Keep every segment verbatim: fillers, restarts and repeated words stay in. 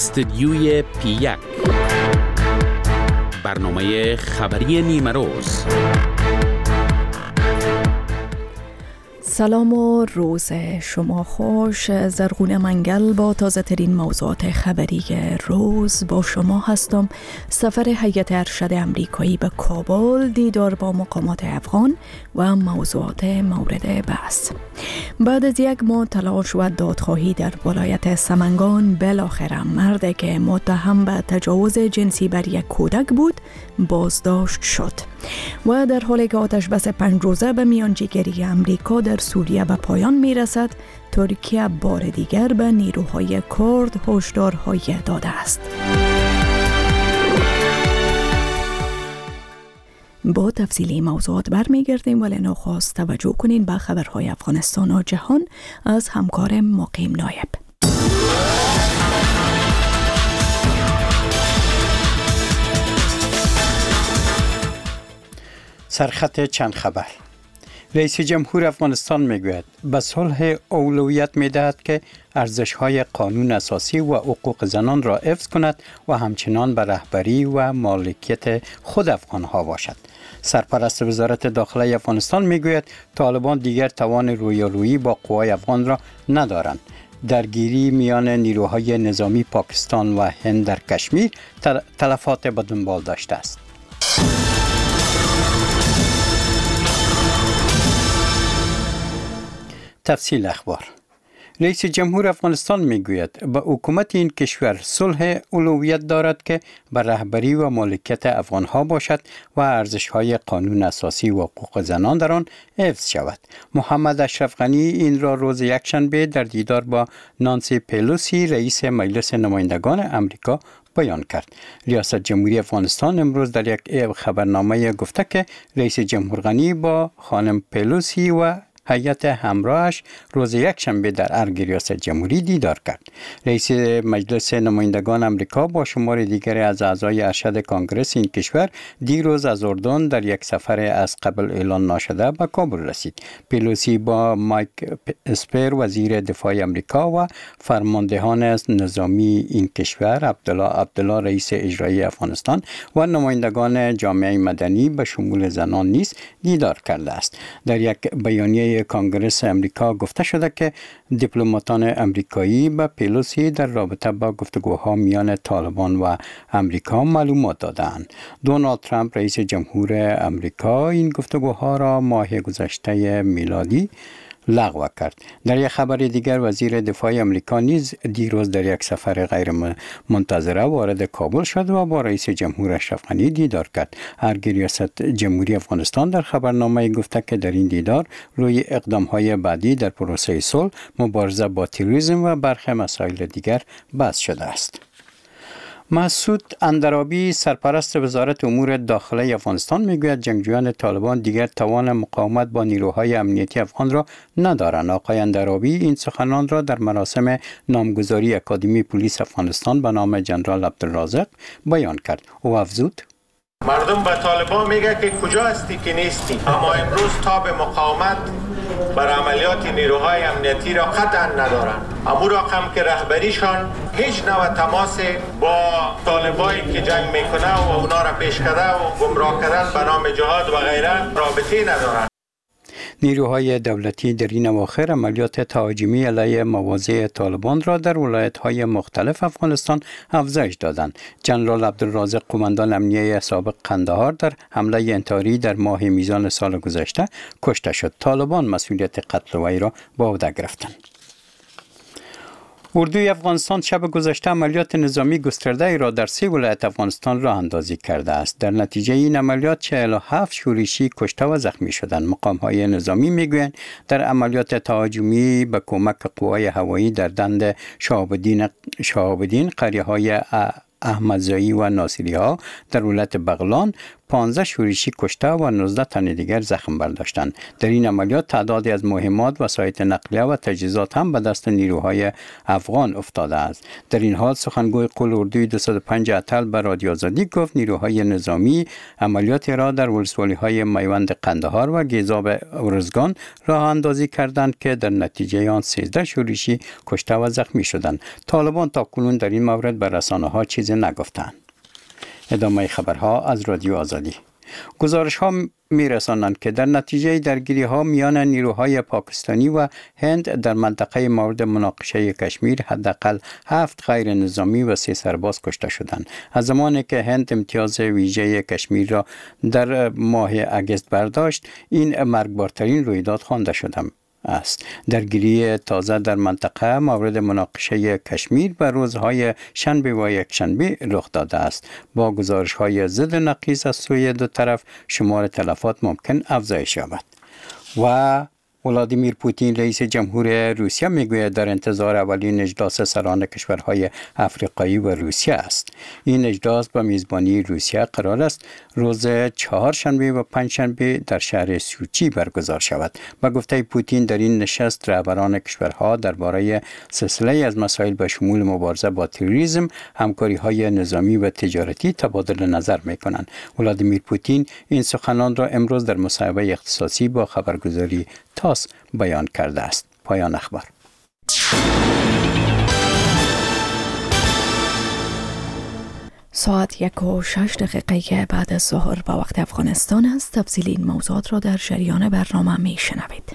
استدیوی پی یک، برنامه خبری نیمه روز. سلام و روز شما خوش. زرغون منگل با تازه ترین موضوعات خبری روز با شما هستم. سفر هیئت ارشد امریکایی به کابل، دیدار با مقامات افغان و موضوعات مورد بحث. بعد از یک ماه تلاش و دادخواهی در ولایت سمنگان، بالاخره مردی که متهم به تجاوز جنسی بر یک کودک بود بازداشت شد. و در حالی که آتش بس پنج روزه به میانجیگری امریکا در سوریه به پایان می رسد، ترکیه بار دیگر به نیروهای کرد هشدارهای داده است. با تفصیلی موضوعات برمیگردیم، ولی نخست توجه کنین به خبرهای افغانستان و جهان از همکار مقیم نایب. سرخط چند خبر. رئیس جمهور افغانستان میگوید به صلح اولویت میدهد که ارزش‌های قانون اساسی و حقوق زنان را حفظ کند و همچنان به رهبری و مالکیت خود افغان‌ها باشد. سرپرست وزارت داخله افغانستان میگوید طالبان دیگر توان رویارویی با قوای افغان را ندارند. درگیری میان نیروهای نظامی پاکستان و هند در کشمیر تلفات به دنبال داشته است. تفصیل اخبار. رئیس جمهور افغانستان میگوید به حکومت این کشور صلح اولویت دارد که بر رهبری و مالکیت افغانها باشد و ارزش‌های قانون اساسی و حقوق زنان در آن حفظ شود. محمد اشرف غنی این را روز یکشنبه در دیدار با نانسی پلوسی رئیس مجلس نمایندگان امریکا بیان کرد. ریاست جمهوری افغانستان امروز در یک خبرنامه گفته که رئیس جمهور غنی با خانم پلوسی و هیئت همراهش روز یکشنبه در ارگ ریاست جمهوری دیدار کرد. رئیس مجلس نمایندگان امریکا با شمار دیگری از اعضای ارشد کانگرس این کشور دیروز از اردن در یک سفر از قبل اعلان نشده به کابل رسید. پلوسی با مایک اسپر وزیر دفاع امریکا و فرماندهان نظامی این کشور، عبدالله عبدالله رئیس اجرایی افغانستان و نمایندگان جامعه مدنی به شمول زنان نیز دیدار کرده است. در یک بیانیه کانگرس امریکا گفته شده که دیپلماتان امریکایی به پلوسی در رابطه با گفتگوها میان طالبان و امریکا معلومات دادند. دونالد ترامپ رئیس جمهور امریکا این گفتگوها را ماه گذشته میلادی لغو کرد. در یک خبر دیگر وزیر دفاع امریکا نیز دیروز در یک سفر غیر منتظره وارد کابل شد و با رئیس جمهور اشرف غنی دیدار کرد. ارگ ریاست جمهوری افغانستان در خبرنامه گفته که در این دیدار روی اقدام‌های بعدی در پروسه صلح، مبارزه با تروریسم و برخی مسائل دیگر بحث شده است. مسعود اندرابی سرپرست وزارت امور داخله افغانستان میگوید جنگجویان طالبان دیگر توان مقاومت با نیروهای امنیتی افغان را ندارند. آقای اندرابی این سخنان را در مراسم نامگذاری اکادمی پلیس افغانستان به نام جنرال عبدالرازق بیان کرد. او افزود: مردم به طالبان میگه که کجا هستی که نیستی، اما امروز تاب مقاومت بر عملیات نیروهای امنیتی را قطعا ندارند. اما رقم که رهبریشان هیچ نوع تماس با طالبایی که جنگ میکنه و اونا را پیش کرده و گمراه کردن به نام جهاد و غیره رابطه ندارند. نیروهای دولتی در این اواخر عملیات تهاجمی علیه مواضع طالبان را در ولایت‌های مختلف افغانستان افزایش دادند. جنرال عبدالرازق قماندان امنیه سابق قندهار در حمله انتحاری در ماه میزان سال گذشته کشته شد. طالبان مسئولیت قتل وی را به عهده گرفتند. اردوی افغانستان شب گذشته عملیات نظامی گسترده ای را در سه ولایت افغانستان راه اندازی کرده است. در نتیجه این عملیات چهل و هفت شورشی کشته و زخمی شدند. مقام‌های نظامی میگویند در عملیات تهاجمی به کمک قوای هوایی در دند شهاب‌الدین شهاب‌الدین قریه‌های احمدزایی و ناصری ها در ولایت بغلان پانزده شورشی کشته و نوزده تن دیگر زخم برداشتند. در این عملیات تعدادی از مهمات، وسایط نقلیه و تجهیزات هم به دست نیروهای افغان افتاده است. در این حال سخنگوی قول اردوی دویست و پنج اتل به رادیو آزادی گفت نیروهای نظامی عملیات را در ولسوالی‌های میوند قندهار و گیزاب ارزگان راه اندازی کردند که در نتیجه آن سیزده شورشی کشته و زخمی شدند. طالبان تا کنون در این مورد به رسانه‌ها چیزی نگفتند. ادامه خبرها از رادیو آزادی. گزارش ها می رسانند که در نتیجه درگیری ها میان نیروهای پاکستانی و هند در منطقه مورد مناقشه کشمیر حداقل هفت غیر نظامی و سه سرباز کشته شدند. از زمانی که هند امتیاز ویژه کشمیر را در ماه اگست برداشت، این مرگبارترین رویداد خوانده شده است. درگیری تازه در منطقه مورد مناقشه کشمیر به روزهای شنبه و یکشنبه رخ داده است. با گزارش‌های ضد نقیض از سوی دو طرف شمار تلفات ممکن افزایش یابد. و ولادیمیر پوتین رئیس جمهور روسیه میگوید در انتظار اولین اجلاس سران کشورهای افریقایی و روسیه است. این اجلاس به میزبانی روسیه قرار است روز چهارشنبه و پنجشنبه در شهر سوچی برگزار شود. با گفته پوتین در این نشست رهبران کشورها درباره سلسله از مسائل به شمول مبارزه با تروریسم، همکاری‌های نظامی و تجارتی تبادل نظر می‌کنند. ولادیمیر پوتین این سخنان را امروز در مصاحبه اختصاصی با خبرگزاری تاس بیان کرده است. پایان اخبار. ساعت یک و شش دقیقه بعد از ظهر با وقت افغانستان است. تفصیل این موضوعات را در جریان برنامه می شنوید.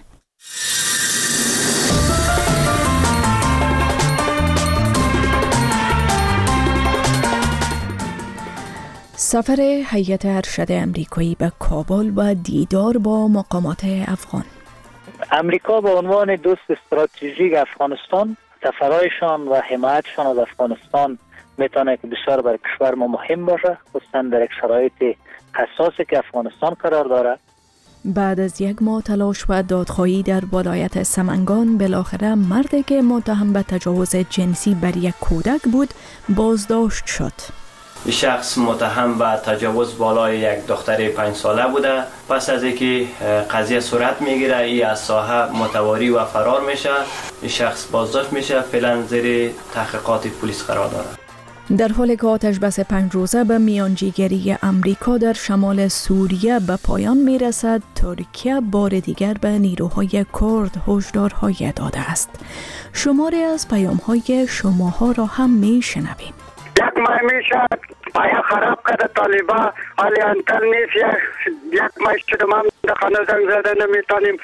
سفر هیئت ارشد امریکایی به کابل و دیدار با مقامات افغان. امریکا به عنوان دوست استراتژیک افغانستان، سفرهایشان و حمایتشان از افغانستان میتونه که بسیار برای کشور ما مهم باشه، خصوصا در یک شرایط حساسی که افغانستان قرار داره. بعد از یک ماه تلاش و دادخواهی در ولایت سمنگان، بالاخره مردی که متهم به تجاوز جنسی بر یک کودک بود بازداشت شد. شخص متهم به تجاوز بالای یک دختر پنج ساله بوده. پس از اینکه قضیه صورت میگیره، این از ساحه متواری و فرار میشه. این شخص بازداشت میشه، فعلا زیر تحقیقات پلیس قرار داره. در حالی که آتش بس پنج روزه به میانجیگری امریکا در شمال سوریه به پایان میرسد، ترکیه بار دیگر به نیروهای کرد هشدارهای داده است. شماری از پیام‌های شماها را هم میشنویم. یک ماه میشه پایا خراب کرده طالبا، حالی انتر نیست. یک ماه شده ما در خانه زنگ زده نمیتونیم.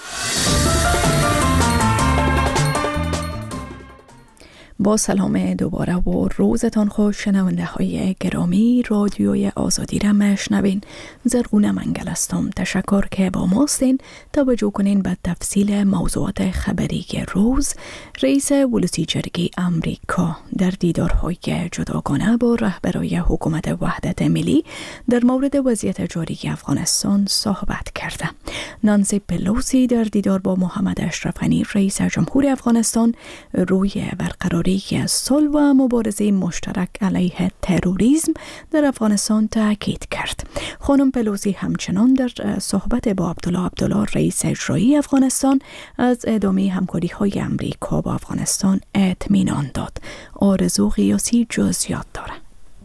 با سلام دوباره و روزتان خوش شنونده های گرامی. رادیوی آزادی را مشنوین. زرغونه منگل هستم. تشکر که با ماستین. توجه کنین به تفصیل موضوعات خبری روز. رئیس ولسی جرگه امریکا در دیدارهای جداگانه با رهبرای حکومت وحدت ملی در مورد وضعیت جاری افغانستان صحبت کرده. نانسی پلوسی در دیدار با محمد اشرف غنی رئیس جمهور افغانستان روی برقراری از صلح و مبارزه مشترک علیه تروریسم در افغانستان تاکید کرد. خانم پلوسی همچنان در صحبت با عبدالله عبدالله رئیس اجرایی افغانستان از ادامه همکاری‌های امریکا با افغانستان اطمینان داد. آرزو قیاسی جزئیات دارد.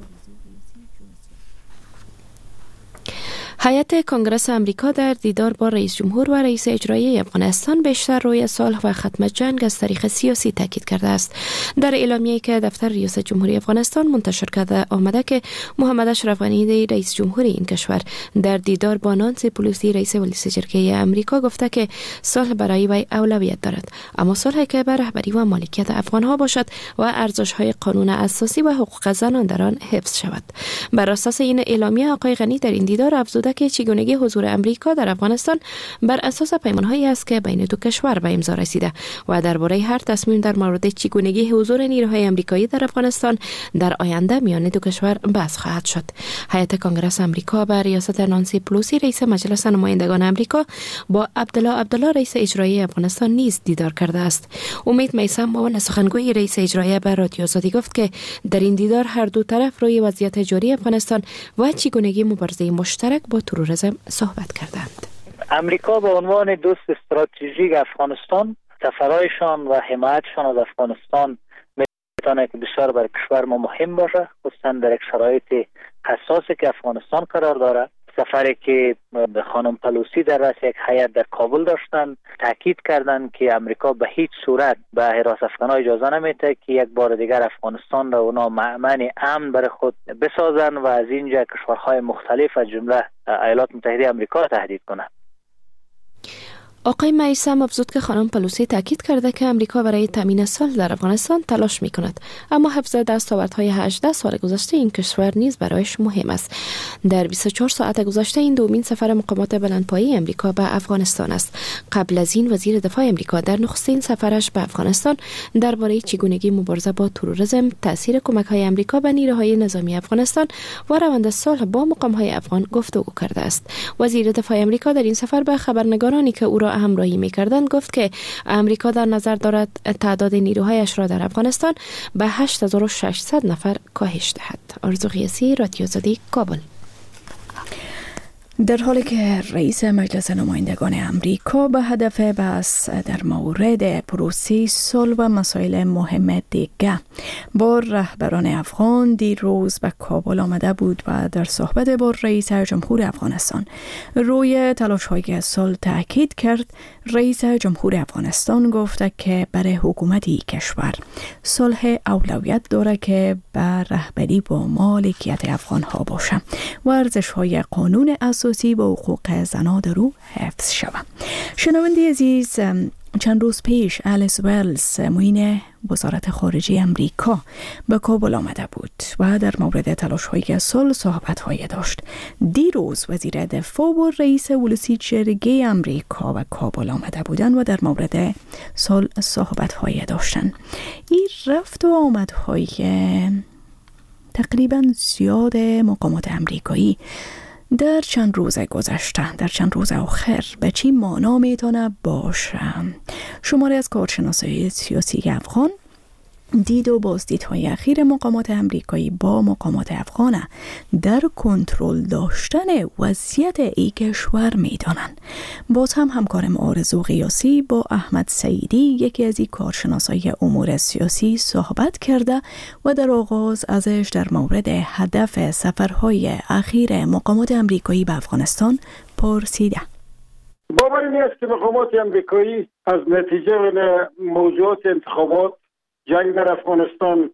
هیئت کنگره امریکا در دیدار با رئیس جمهور و رئیس اجرایی افغانستان بیشتر روی صلح و ختم جنگ از طریق سیاسی تاکید کرده است. در اعلامیه‌ای که دفتر ریاست جمهوری افغانستان منتشر کرده آمده که محمد اشرف غنی رئیس جمهوری این کشور در دیدار با نانسی پلوسی رئیس ولسی جرگه امریکا گفته که صلح برای وی اولویت دارد، اما صلحی که به رهبری و مالکیت افغان‌ها باشد و ارزش‌های قانون اساسی و حقوق زنان در آن حفظ شود. بر اساس این اعلامیه آقای غنی در این دیدار افزوده بوده که چگونگی حضور امریکا در افغانستان بر اساس پیمان‌هایی است که بین دو کشور به امضا رسیده و درباره هر تصمیم در مورد چگونگی حضور نیروهای امریکایی در افغانستان در آینده میان دو کشور بحث خواهد شد. هیئت کنگره امریکا به ریاست نانسی پلوسی رئیس مجلس نمایندگان امریکا با عبدالله عبدالله رئیس اجرایی افغانستان نیز دیدار کرده است. امید میثم معاون سخنگوی رئیس اجرایی به رادیو آزادی گفت که در این دیدار هر دو طرف روی وضعیت جاری افغانستان و چگونگی مبارزه مشترک با تروریسم صحبت کردند. امریکا به عنوان دوست استراتژیک افغانستان، سفرهایشان و حمایتشان از افغانستان میتونه که بسیار برای کشور ما مهم باشه، خصوصا در یک شرایط حساسی که افغانستان قرار داره. سفری که خانم پلوسی در رأس یک هیئت در کابل داشتن، تاکید کردند که امریکا به هیچ صورت به حراس افغان‌ها اجازه نمیده که یک بار دیگر افغانستان را اونا مأمن امن برای خود بسازن و از اینجا کشورهای مختلف از جمله ایالات متحده آمریکا تهدید کنند. آقای میثم افزود که خانم پلوسی تاکید کرده که امریکا برای تامین صلح در افغانستان تلاش می کند، اما حفظ دستاوردهای هجده سال گذشته این کشور نیز برایش مهم است. در بیست و چهار ساعت گذشته این دومین سفر مقامات بلندپایه امریکا به افغانستان است. قبل از این وزیر دفاع امریکا در نخستین سفرش به افغانستان درباره چگونگی مبارزه با تروریسم، تاثیر کمک‌های امریکا به نیروهای نظامی افغانستان و روند صلح با مقام‌های افغان گفتگو کرده است. وزیر دفاع امریکا در این سفر به خبرنگارانی که او را همراهی می‌کردند گفت که امریکا در نظر دارد تعداد نیروهایش را در افغانستان به هشت هزار و ششصد نفر کاهش دهد. آرزو قیاسی، رادیو آزادی، کابل. در حالی که رئیس مجلس نمایندگان امریکا به هدف بحث در مورد پروسه صلح و مسائل مهم دیگه با رهبران افغان دیروز به کابل آمده بود و در صحبت با رئیس جمهور افغانستان روی تلاش‌های صلح تاکید کرد، رئیس جمهور افغانستان گفته که برای حکومتی کشور صلح اولویت داره که به رهبری با مالکیت افغان‌ها باشه و ارزش‌های قانون اساسی با حقوق زنان در او حفظ شود. شنونده عزیز، چند روز پیش الیس ولز معین وزارت خارجه امریکا به کابل آمده بود و در مورد تلاش‌های صلح صحبت‌های داشت. دیروز وزیر دفاع و رئیس ولسی جرگه امریکا به کابل آمده بودند و در مورد صلح صحبت‌های داشتند. این رفت و آمدهای تقریبا زیاد مقامات امریکایی در چند روز گذشته، در چند روز آخر به چی معنا میتونه باشه؟ شماری از کارشناسای سیاسی افغان دید و بازدیدهای اخیر مقامات امریکایی با مقامات افغان در کنترل داشتن وضعیت ای کشور میدانند. باز هم همکارم آرزو قیاسی با احمد سعیدی، یکی از این کارشناسای امور سیاسی، صحبت کرده و در آغاز ازش در مورد هدف سفرهای اخیر مقامات امریکایی به افغانستان پرسیده. باور نیست که مقامات امریکایی از نتیجه و موضوعات انتخابات، جنگ در افغانستان،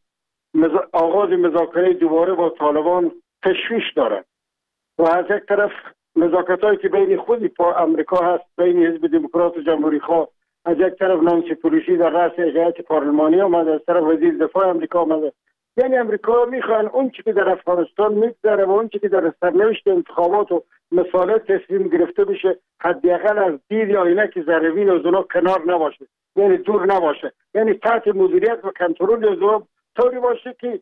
آغاز مذاکره دوباره با طالبان تشویش دارد و از یک طرف مذاکراتایی که بین خودی با امریکا هست، بین حزب دموکرات و جمهوری خواه، از یک طرف نانسی پلوسی در رأس هیئت پارلمانی آمده، از طرف وزیر دفاع امریکا آمده. یعنی امریکا میخوان اون چیزی که در افغانستان میگذره و اون چیزی که در سرنوشت انتخابات و مسائل تصمیم گرفته بشه حداقل از دید یا عینک ذره‌بین از اونا کنار نباشه، یعنی دور نباشه، یعنی تحت مدیریت و کنترل از اونا طوری باشه که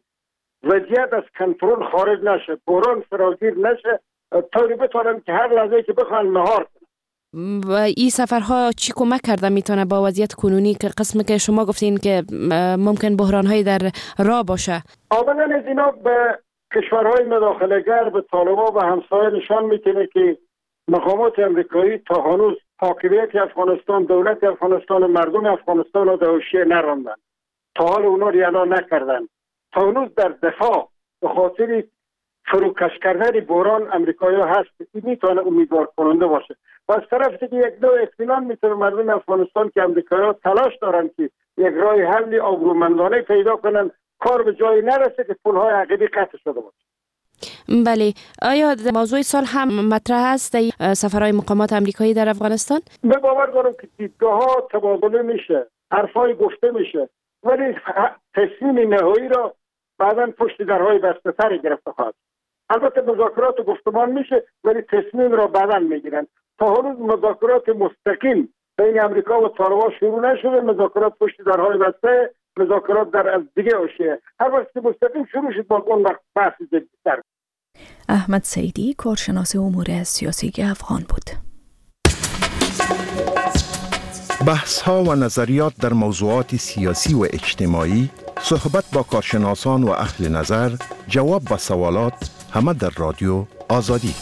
وضعیت از کنترل خارج نشه، بحران فراگیر نشه، طوری بتونن که هر لحظه که بخوان مهار کنن. و این سفرها چی کمک کرده میتونه با وضعیت کنونی که قسمی که شما گفتین که ممکن بحران‌های در راه باشه؟ اولا از اینا به کشورهای مداخله‌گر، به طالبان و همسایه نشان میتونه که مقامات امریکایی تا هنوز حاکمیت افغانستان، دولت افغانستان و مردم افغانستان را در حاشیه نراندن. تا حال اونا ریانا نکردن. تا هنوز در دفاع به خاطر فروکش کردن بحران امریکایی هست. این میتونه امیدوار کننده باشه. و از طرف دیگه یک نوع اطمینان میتونه مردم افغانستان که امریکایی تلاش دارن که یک راه حل آبرومندانه پیدا کنن، کار به جایی نرسه که پولهای عقیدی قطع شده باشه. بله، آیا موضوع صلح هم مطرح است در سفرهای مقامات امریکایی در افغانستان؟ به باور دارم که دیدگاه ها تبادله میشه، حرفای گفته میشه، ولی تصمیم نهایی را بعداً پشت درهای بسته تر گرفته خواهد. البته مذاکرات و گفتمان میشه ولی تصمیم را بعداً میگیرن. تا هنوز مذاکرات مستقیم بین امریکا و طالبان شروع نشده، مذاکرات پشت درهای بسته، مذاکرات در از دیگه حوزه. هر وقت مستقیم شروع شد باز اون وقت بحث جدی‌تر. احمد سیدی کارشناس امور سیاسی افغان بود. بحث ها و نظریات در موضوعات سیاسی و اجتماعی، صحبت با کارشناسان و اهل نظر، جواب به سوالات، همه در رادیو آزادی.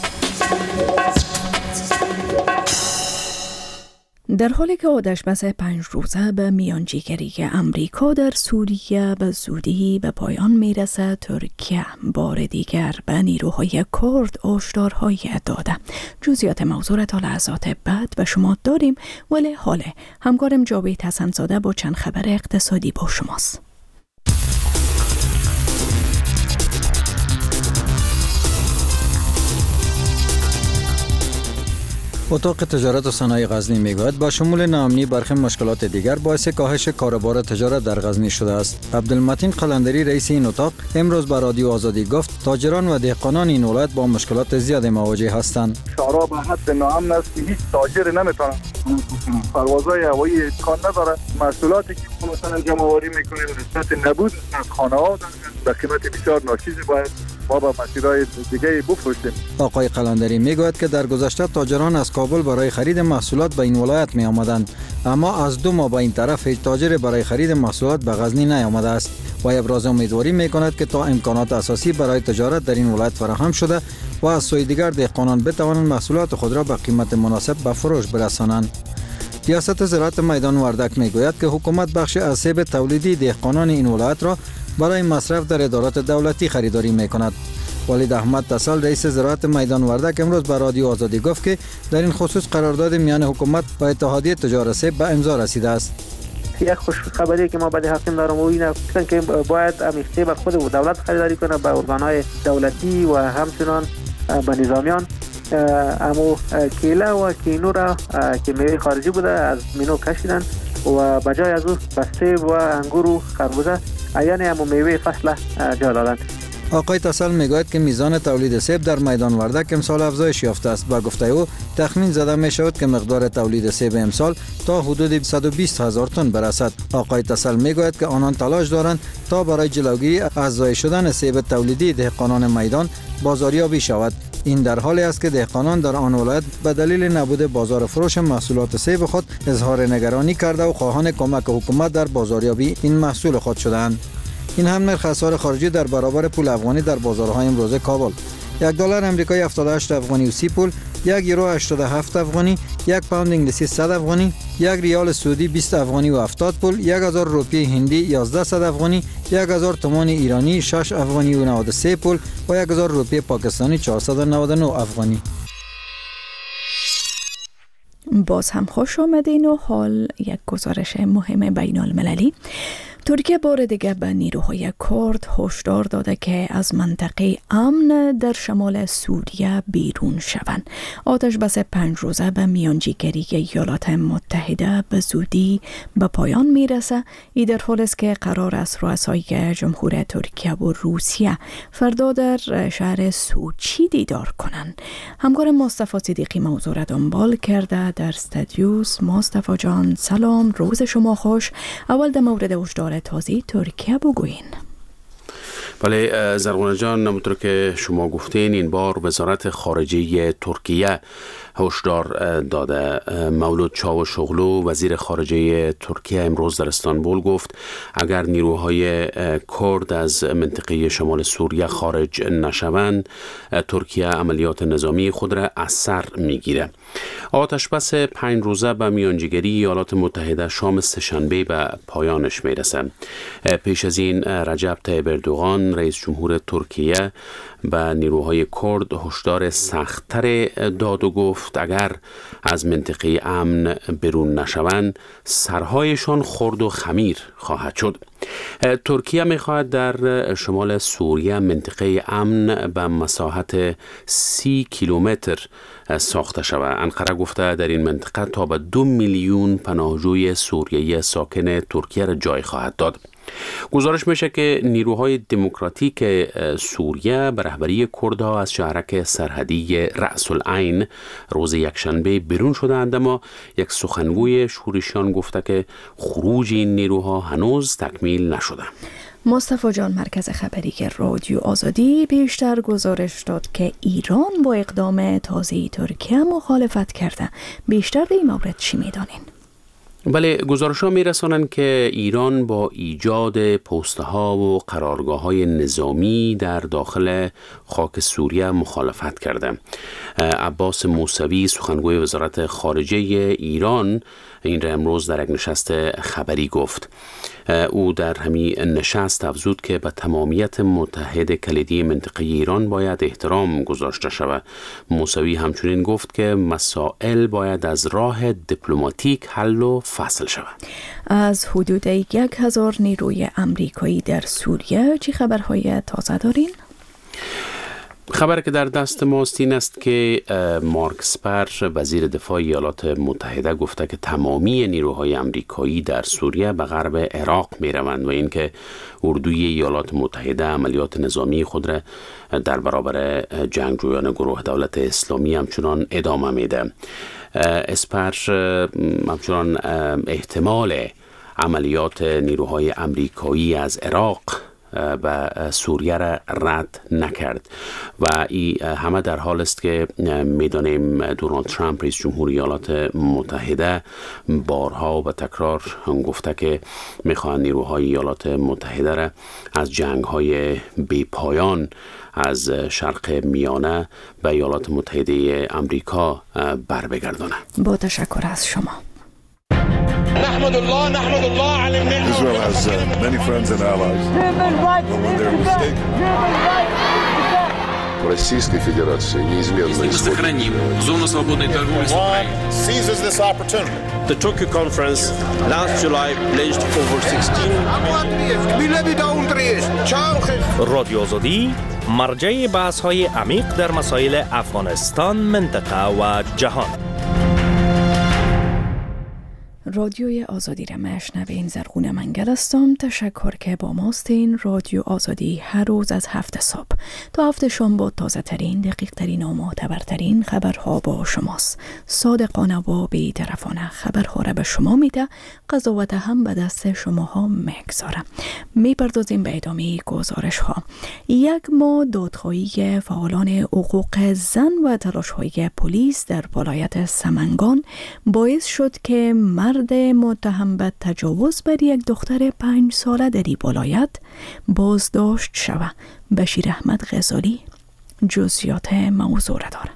در حالی که آتش بس پنج روزه به میانجیگری امریکا در سوریه به زودی به پایان میرسه، ترکیه بار دیگر به نیروهای کرد هشدارهای داده. جزئیات موضوع را تا لحظات بعد به شما داریم، ولی حالا همکارم جاوید حسن‌زاده با چند خبر اقتصادی با شماست. اتاق تجارت و صنایع غزنی میگوید با شمول ناامنی برخی مشکلات دیگر باعث کاهش کاروبار تجارت در غزنی شده است. عبدالمتین قلندری رئیس این اتاق امروز به رادیو آزادی گفت تاجران و دهقانان این ولایت با مشکلات زیاد مواجه هستند. شهرها به حد ناامن است که هیچ تاجر نمیتونه پروازهای هوایی امکان نداره. محصولاتی که مثلا جمع آوری میکنیم نسبت نبود از خانه‌ها در قیمت بسیار ناچیزی باید ما با مسیرهای دیگه بفروشیم. آقای قلندری میگوید که در گذشته تاجران از کابل برای خرید محصولات به این ولایت می آمدند، اما از دو ماه به این طرف هیچ تاجر برای خرید محصولات به غزنی نیامده است و ابراز امیدواری می کند که تا امکانات اساسی برای تجارت در این ولایت فراهم شده و از سوی دیگر دهقانان بتوانند محصولات خود را به قیمت مناسب به فروش برسانند. ریاست زراعت میدان وردک میگوید که حکومت بخش از سیب تولیدی دهقانان این ولایت را برای مصرف در ادارات دولتی خریداری میکند. ولید احمد تسل رئیس زراعت میدان وردک امروز به رادیو آزادی گفت که در این خصوص قرارداد میان حکومت و اتحادیه تجار سیب به امضا رسیده است. یک خوش خبری که ما بعد حاکم دارم و اینه که باید امیخته به خود دولت خریداری کنه، به ارگان‌های دولتی و همچنان به نظامیان. اما کیله و کینو را که میوه خارجی بوده از مینو کشیدن و بجای از او به سیب و انگور و خربوزه یعنی همون میوه فصل جا دادند. آقای تسل میگوید که میزان تولید سیب در میدان وردک امسال افزایش یافته است. با گفته او تخمین زده می شود که مقدار تولید سیب امسال تا حدود صد و بیست هزار تن برسد. آقای تسل میگوید که آنان تلاش دارند تا برای جلوگیری از ضایع شدن سیب تولیدی دهقانان میدان بازاریابی شود. این در حالی است که دهقانان در آن ولایت به دلیل نبود بازار فروش محصولات سیب خود اظهار نگرانی کرده و خواهان کمک حکومت در بازاریابی این محصول خود شدند. این هم نرخ اسعار خارجی در برابر پول افغانی در بازارهای امروزه کابل: یک دلار امریکایی هفتاد و هشت افغانی و سی پول، یک یورو هشتاد و هفت افغانی، یک پوند انگلیسی صد افغانی، یک ریال سعودی بیست افغانی و هفتاد پول، یک هزار روپیه هندی یازده صد افغانی، یک هزار تومان ایرانی شش افغانی و نود و سه پول و یک هزار روپیه پاکستانی چهارصد و نود و نه افغانی. باز هم خوش آمدین و حال یک گزارش مهم بین المللی. ترکیه بار دیگر به نیروهای کرد هشدار داده که از منطقه امن در شمال سوریه بیرون شوند. آتش بس پنج روزه به میانجیگری ایالات متحده به زودی به پایان میرسه. ای در حالی است که قرار است رؤسای جمهور ترکیه و روسیه فردا در شهر سوچی دیدار کنند. همکار مصطفی صدیقی موضوع را دنبال کرده در استودیوس. مصطفی جان سلام، روز شما خوش. اول در مورد هشدار تازه ترکیه بگوین. بله زرغونه جان، همونطور که شما گفتین این بار وزارت خارجه ترکیه هشدار داده. مولود چاوشوغلو وزیر خارجه ترکیه امروز در استانبول گفت اگر نیروهای کرد از منطقه شمال سوریه خارج نشوند ترکیه عملیات نظامی خود را از سر میگیره. آتش بس پنج روزه به میانجیگری ایالات متحده شام سه‌شنبه به پایانش میرسه. پیش از این رجب طیب اردوغان رئیس جمهور ترکیه به نیروهای کرد هشدار سخت‌تر داد و گفت اگر از منطقه امن بیرون نشوند سرهایشان خرد و خمیر خواهد شد. ترکیه میخواهد در شمال سوریه منطقه امن به مساحت سی کیلومتر ساخته شود. انقره گفته در این منطقه تا به دو میلیون پناهجوی سوریایی ساکن ترکیه را جای خواهد داد. گزارش میشه که نیروهای دموکراتیک سوریه به رهبری کردها از شهرک سرحدی رأس العین روز یکشنبه بیرون شدند، اما یک سخنگوی شورشیان گفته که خروج این نیروها هنوز تکمیل نشده. مصطفی جان، مرکز خبری رادیو آزادی بیشتر گزارش داد که ایران با اقدام تازه ترکیه مخالفت کرده. بیشتر به این مورد چی میدانین؟ بله، گزارش ها می رسانند که ایران با ایجاد پوسته ها و قرارگاه های نظامی در داخل خاک سوریه مخالفت کرده. عباس موسوی، سخنگوی وزارت خارجه ایران، این را امروز در یک نشست خبری گفت. او در همین نشست افزود که به تمامیت متحد کلیدی منطقه ایران باید احترام گذاشته شود. موسوی همچنین گفت که مسائل باید از راه دیپلماتیک حل و فصل شود. از حدود یک هزار نیروی امریکایی در سوریه چه خبرهای تازه دارین؟ خبر که در دست ماست این است که مارک اسپر، وزیر دفاع ایالات متحده، گفته که تمامی نیروهای امریکایی در سوریه به غرب عراق می روند و اینکه اردوی ایالات متحده عملیات نظامی خود را در برابر جنگجویان گروه دولت اسلامی همچنان ادامه میده. اسپر همچنان احتمال عملیات نیروهای امریکایی از عراق و سوریه را رد نکرد و این همه در حال است که میدانیم دونالد ترامپ رئیس جمهور ایالات متحده بارها و به تکرار گفته که میخواهند نیروهای ایالات متحده را از جنگ‌های بی پایان از شرق میانه به ایالات متحده آمریکا بر بگردانه. با تشکر از شما. نحمد الله نحمد الله على النعمة. Israel has uh, many friends and allies. When they're mistaken. Российской Федерации неизменно исходит. Сохраним зону свободной торговли с Украиной. Seizes this opportunity. The Tokyo conference last July pledged over sixteen. رادیو آزادی مرجع بحث‌های عمیق در مسائل افغانستان، منطقه و جهان. رادیوی آزادی را مشنوین. زرغون منگل هستم. تشکر که با ماستین. رادیو آزادی هر روز از هفت صبح تا هفت شام با تازه ترین، دقیق ترین و معتبرترین خبرها با شماست. صادقانه و بی‌طرفانه خبرها را به شما میده، قضاوت هم به دست شماها میگذاره. میپردازیم به ادامه گزارش ها. یک ماه دادخواهی فعالان حقوق زن و تلاش های پلیس در ولایت سمنگان باعث شد که مرد متهم به تجاوز بر یک دختر پنج ساله در این ولایت بازداشت شود. بشیر احمد غزالی جزئیات موضوع را دارد.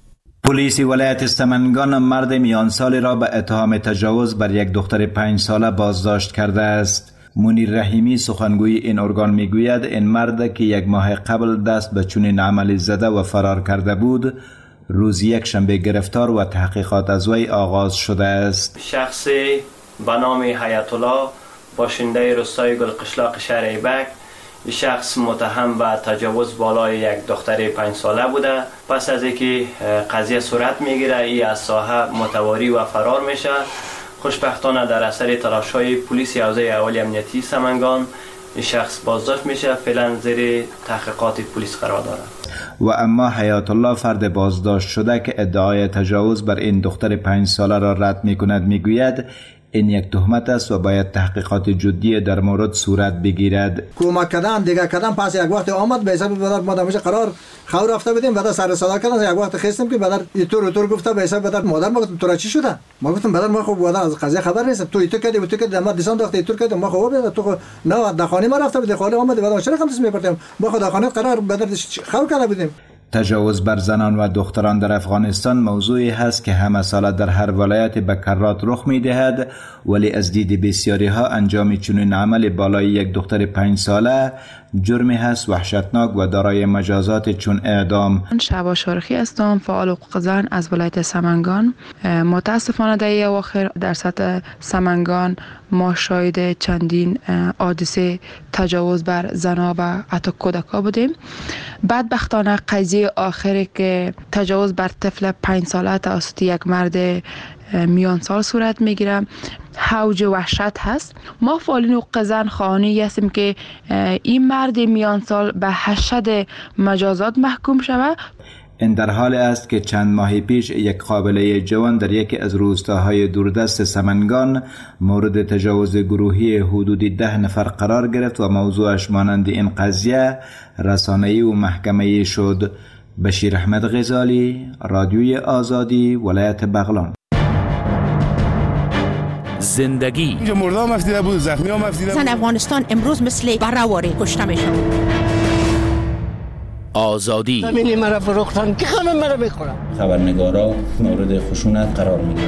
پلیس ولایت سمنگان مرد میان سالی را به اتهام تجاوز بر یک دختر پنج ساله بازداشت کرده است. منیر رحیمی، سخنگوی این ارگان، میگوید این مرد که یک ماه قبل دست به چنین عملی زده و فرار کرده بود، روز یک شنبه گرفتار و تحقیقات از وی آغاز شده است. شخصی به نام حیات الله، باشنده روستای گلقشلاق شهر ایبک، شخص متهم به تجاوز بالای یک دختر پنج ساله بوده. پس از اینکه قضیه صورت میگیره، ای از ساحه متواری و فرار میشه. خوشبختانه در اثر تلاش‌های پلیس حوزه اول امنیتی سمنگان این شخص بازداشت میشه. فعلا زیر تحقیقات پلیس قرار داره. و اما حیات الله، فرد بازداشت شده که ادعای تجاوز بر این دختر پنج ساله را رد میکند، میگوید این یک تهمت است و باید تحقیقات جدی در مورد صورت بگیرد. کمک کردن دیگه کردن، پس یک وقت آمد به حساب بدر ما دمش قرار خور رفته بودیم، بعد سر صدا کردن، یک وقت خستم که بدر اینطور اونطور گفته به حساب بدر مادر. ما گفتم تو را چی شده؟ ما گفتم بدر ما خب بدر از قضیه خبر نیست، تو ایتو کردی تو کردی ما دیسان داخت ایتو کردی ما خب تو نه دخانه ما رفته بود، خاله آمد بعد چرا خمس میپرتیم ما خود دخانه قرار بدر خور کرده بودیم. تجاوز بر زنان و دختران در افغانستان موضوعی هست که همه ساله در هر ولایت به کرات رخ می دهد، ولی از دید بسیاری ها انجام چنین عمل بالای یک دختر پنج ساله جرمی هست وحشتناک و دارای مجازات چون اعدام. شعبا شارخی هستم، فعال حقوق زن از ولایت سمنگان. متاسفانه در اواخر در سطح سمنگان ما شاهد چندین حادثه تجاوز بر زنها و حتی کودکان بودیم. بدبختانه قضیه آخری که تجاوز بر طفل پنج ساله توسط یک مرد میان سال صورت میگیره، حوج وحشت هست. ما فعالین حقوق زن خواهانی هستیم که این مرد میان سال به حشد مجازات محکوم شود. این در حال است که چند ماه پیش یک قابله جوان در یکی از روستاهای دوردست سمنگان مورد تجاوز گروهی حدودی ده نفر قرار گرفت و موضوعش مانند این قضیه رسانه‌ای و محکمه‌ای شد. بشیر احمد غزالی، رادیوی آزادی، ولایت بغلان. زندگی اینجا مردم مفتیده بود، زخمی ها مفتیده بود. زن افغانستان امروز مثل برآوری کشته میشن. آزادی زمینی مرا فروختن که همه مرا میخورن. خبرنگارا مورد خشونت قرار میگیرن.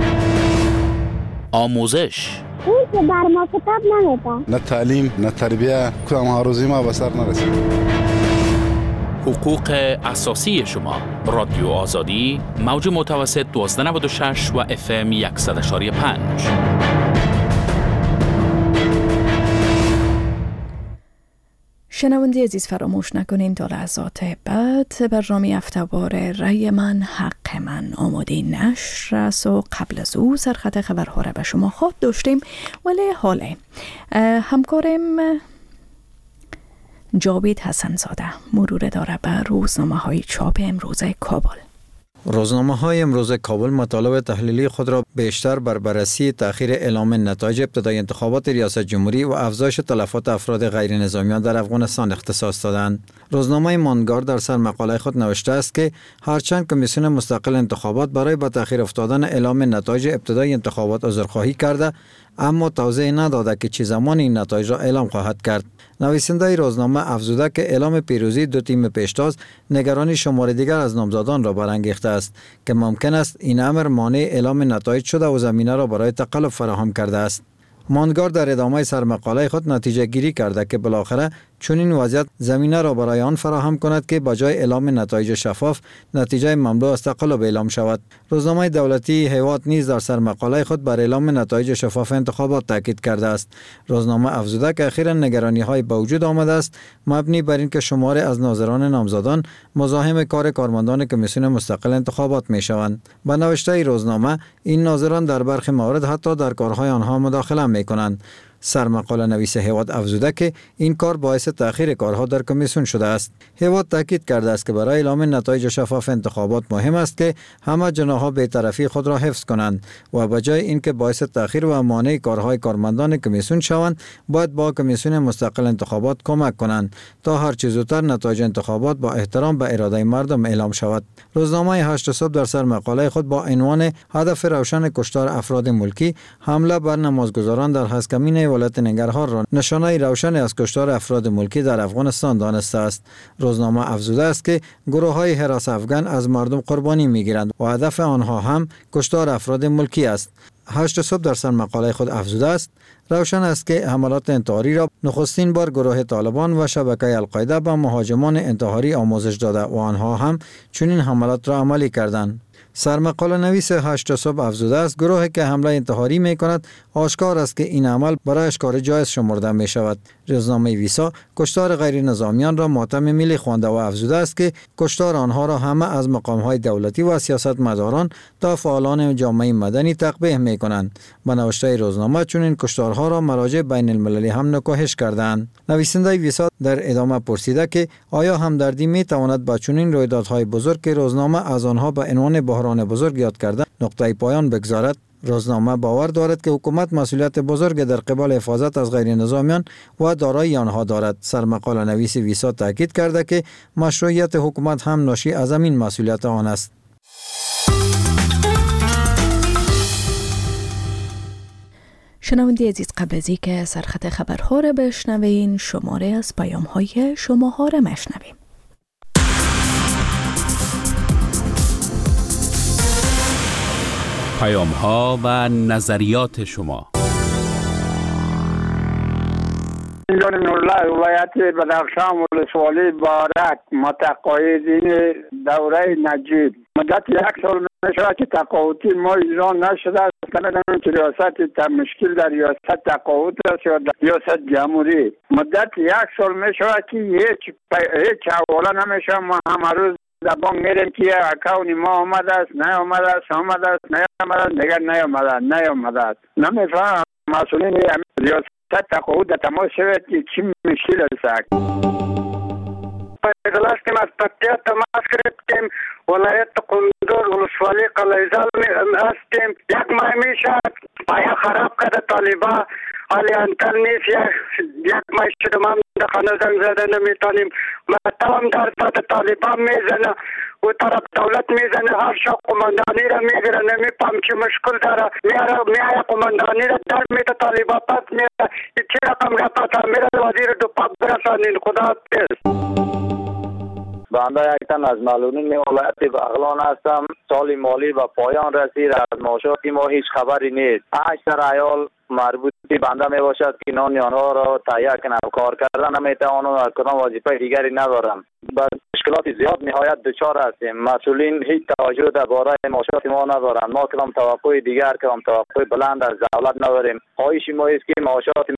آموزش اون که بر ما کتاب نمیده. نه تعلیم نه تربیه، کدام ها روزی ما به سر نرسید. حقوق اساسی شما. رادیو آزادی، موج متوسط دوازده نود و شش و اف ام صد و یک و پنج. شنونده عزیز فراموش نکنین تا لحظات بعد برنامه افتوار رای من حق من آماده نشر است و قبل از او سرخط خبرها را به شما خواب داشتیم، ولی حاله همکارم جاوید حسن زاده مرور داره به روزنامه های چاپ امروز کابل. روزنامه های امروز کابل مطالب تحلیلی خود را بیشتر بر بررسی تأخیر اعلام نتایج ابتدای انتخابات ریاست جمهوری و افزایش تلفات افراد غیر نظامیان در افغانستان اختصاص دادند. روزنامه مانگار در سر مقاله خود نوشته است که هرچند کمیسیون مستقل انتخابات برای به تأخیر افتادن اعلام نتایج ابتدای انتخابات عذرخواهی کرده، اما توضیح نداده که چه زمان این نتایج را اعلام خواهد کرد. نویسنده روزنامه افزوده که اعلام پیروزی دو تیم پیشتاز نگرانی شمار دیگر از نامزدان را برانگیخته است که ممکن است این امر مانع اعلام نتایج شده و زمینه را برای تقلب فراهم کرده است. مانگار در ادامه سرمقاله خود نتیجه گیری کرده که بالاخره چون این وضعیت زمینه را برای آن فراهم کند که بجای اعلام نتایج شفاف نتیجه مملو از تقلب اعلام شود. روزنامه دولتی هیواد نیز در سرمقاله خود بر اعلام نتایج شفاف انتخابات تاکید کرده است. روزنامه افزوده که اخیراً نگرانی های به وجود آمده است مبنی بر اینکه شمار از ناظران نامزدان مزاحم کار کارمندان کمیسیون مستقل انتخابات می شوند. با نوشته روزنامه این ناظران در برخی موارد حتی در کارهای آنها مداخله می کنند. سرمقاله نویس هیواد افزوده که این کار باعث تأخیر کارها در کمیسیون شده است. هیواد تاکید کرده است که برای اعلام نتایج شفاف انتخابات مهم است که همه جناح‌ها بی‌طرفی خود را حفظ کنند و بجای اینکه باعث تأخیر و مانع کارهای کارمندان کمیسیون شوند، باید با کمیسیون مستقل انتخابات کمک کنند تا هر چه زودتر نتایج انتخابات با احترام به اراده مردم اعلام شود. روزنامه هشت صبح در سرمقاله خود با عنوان هدف روشن کشتار افراد ملکی، حمله بر نمازگزاران در هسکمین ولایت ننگرهار را نشانه روشن از کشتار افراد ملکی در افغانستان دانسته است. روزنامه افزوده است که گروه‌های حراس افغان از مردم قربانی می‌گیرند و هدف آنها هم کشتار افراد ملکی است. هشت صبح در سر مقاله خود افزوده است روشن است که حملات انتحاری را نخستین بار گروه طالبان و شبکه القاعده به مهاجمان انتحاری آموزش داده و آنها هم چنین حملات را عملی کردند. سرمقاله نویس هشت صبح افزوده است گروهی که حمله انتحاری می کند آشکار است که این عمل برایش کار جایز شمرده می شود. روزنامه ویسا کشتار غیر نظامیان را ماتم ملی خوانده و افزوده است که کشتار آنها را همه از مقام‌های دولتی و سیاستمداران تا فعالان جامعه مدنی تقبیح می کنند. به نوشته روزنامه چنین کشتارها را مراجع بین المللی هم نکوهش کردند. نویسنده ویسا در ادامه پرسیده که آیا همدردی می تواند با چنین رویدادهای بزرگ که روزنامه از آنها به عنوان بحران بزرگ یاد کرده نقطه پایان بگذارد؟ روزنامه باور دارد که حکومت مسئولیت بزرگ در قبال حفاظت از غیر نظامیان و دارایی آنها دارد. سرمقاله نویس ویسا تاکید کرده که مشروعیت حکومت هم ناشی از این مسئولیت آن است. شنونده عزیز قبل از اینکه سرخط خبرها را بشنوین شماره از پیام‌های شماها را مشنویم. پیام ها و نظریات شما. اینجان نورالله ولایت بدخشان ولسوالی بارک متقاعدین دوره نجیب مدت یک سال میشه که تقاعدی ما ایران نشده است. نمیدونم که ریاست مشکل در ریاست تقاعد است یا در ریاست جمهوری. مدت یک سال میشه که هیچ هیچ حواله نمیشه. ما هم روز دبان میریم که اکاونی ما آمده است نه آمده است آمده است نه آمده است میگن نه آمده نه آمده است نمیفهم مسئولین ریاست تقاعد تماس شود که چی مشکل است. پیدلاشتیم از پکتیا تماس گرفتیم ولایت قندوز ولسوالی قلعه‌زال هستیم. یک ماه میشه پایا خراب کرده طالبا حالی انتر نیست یک ماه شده ما در خانه زنگ زده نمیتونیم مطمئن در تا طالبا میزنه و طرف دولت میزنه هر شا قماندانی را میگیره نمیفهم چی مشکل داره میاره میاره قماندانی را در میده طالبا پس میره چی رقم را پس میره وزیر دو پاک برسانین خدا پیس. بنده یک تن از معلولین ولایت بغلان هستم. سال مالی به پایان رسید از معاشات ما هیچ خبری نیست. هشت عیال مربوط به بنده می باشد که نان آنها را تهیه کنم کار کردن نمیتوانم و کدام وظیفه دیگری ندارم. با مشکلات زیاد نهایت دچار هستیم. مسئولین هیچ توجه درباره معاشات ما ندارند. ما کدام توقع دیگر کدام توقع بلند از دولت نداریم. خواهش ما است که معاشات